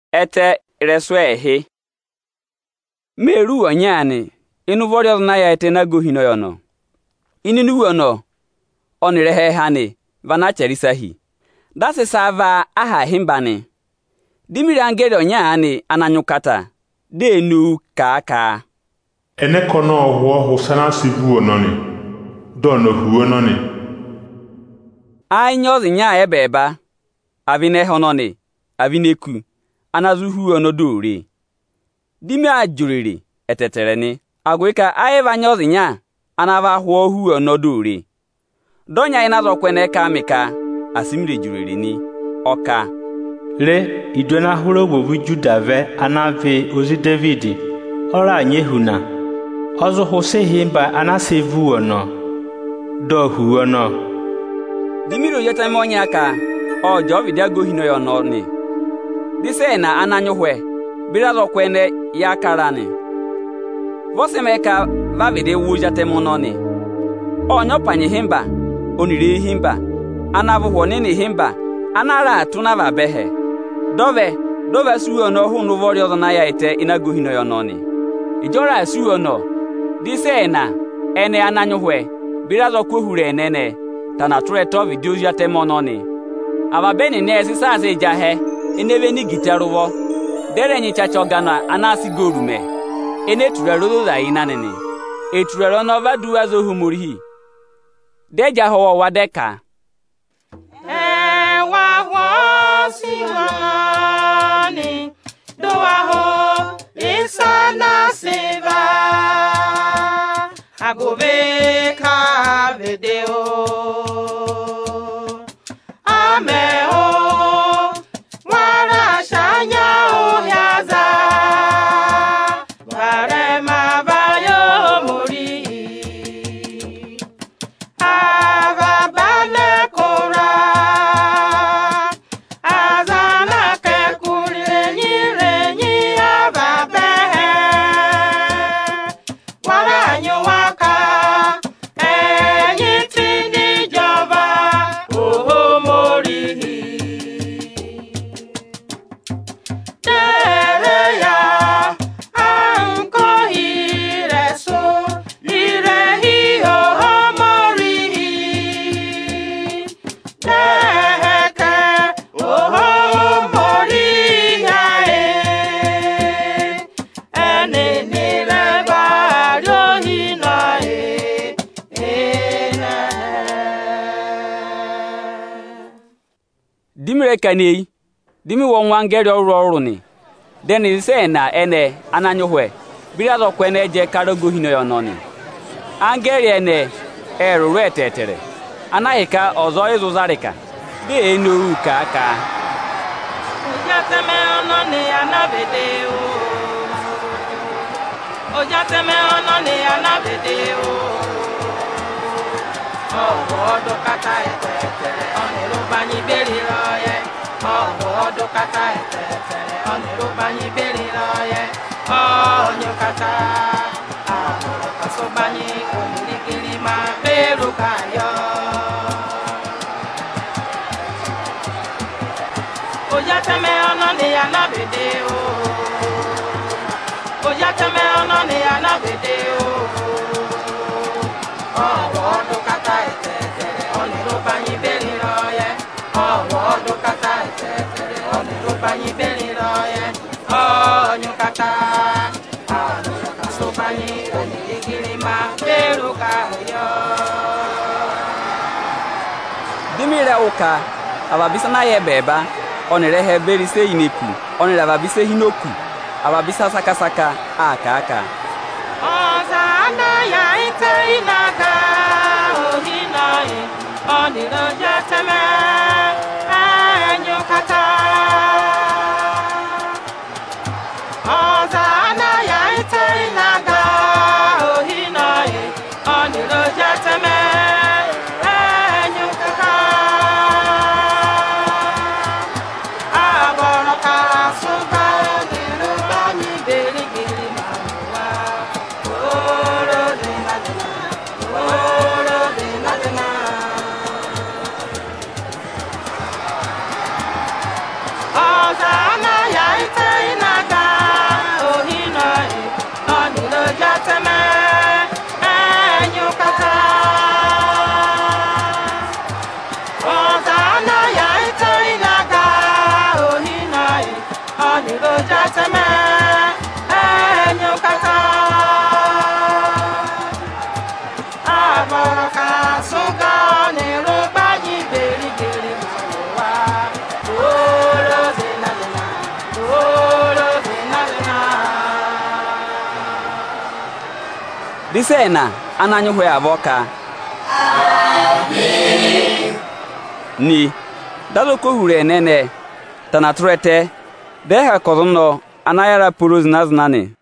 ete reswehe meru onyani inu vorio na ya ete na gohino yono ininu wono onirehe hani vana cherisahi dase sava aha himbani dimiri angere onyani ananyukata denu kaka ene kono wo hosana sivu noni dono huo noni ainyozi nya ebeba avine hononi avineku anazu huo no dore dimi ajuriri etetereni agweka aiva nyozi nya anava huo huo no dore donya inazo kwene kamika asimire juriri ni oka le idona huro bobu judave anave ozi David ora nyehuna ozo hose himba anasevu ono do huo no dimiro yetamonya ka ojo vidia gohino yo no ni dise na ananyuhwe birazo kwene ya karani vosemeka vavide wujate mononi onyo panye himba onire himba anavu honini himba anara tuna vabehe dove suo no hunu vorio na ya ite inagohino yo no ni ijora suo no dise na ene ananyuhwe birazo kwohure enene tana treto video yate mononi ababeni nesi sase jahe enebe ni gitaruwo dere nyi chachogana anasi gorume ene turero za inanene eturero no vadu azohumurihi deja ho wadeka wa siwani doa ho isana seva agove ka video ameo wara shanya oyaza barema bayo muri avabane kora azana ke kurenyi avabe wara nyowaka enyitini java oho mori tereya anko hireso irehi oho mori teke oho mori yae enenile bario hinae dimire kanei dimi wonwa ngere oru ni deni se na ene ananyuhwe birazo kwene je karogohino yo noni angere ene eru etetere anahika ozo izuzarika de enu kaka ojateme ononi anabede ojateme ononi anabede odo kata etetere oniru banyi beri roye odo kata etetere oniru banyi beri roye onyo kata kaso banyi onirigiri ma beru kayo ojateme ononi anabede ojateme ononi anabede odo kata etetere oniru banyi beri roye odo kata etetere oniru banyi beri roye onyo kata kaso banyi onirigiri ma beru kayo dimire uka ababisa na ye beba onire he beri se ineku onire ababisa hinoku ababisa sakasaka aka Ozana ya ite inaga ohinai oniro jateme enyukata Ozana ya ite inaga ohinai oniro jateme enyukata aboroka suga niru banyi beri giri manuwa katama enyo kata aboroka suga ne robaji beri beri mawa olo zena disena ananyo hwe avoka amen ni dalo ko hure nene tanatrete deha kozono anayara puruz naznane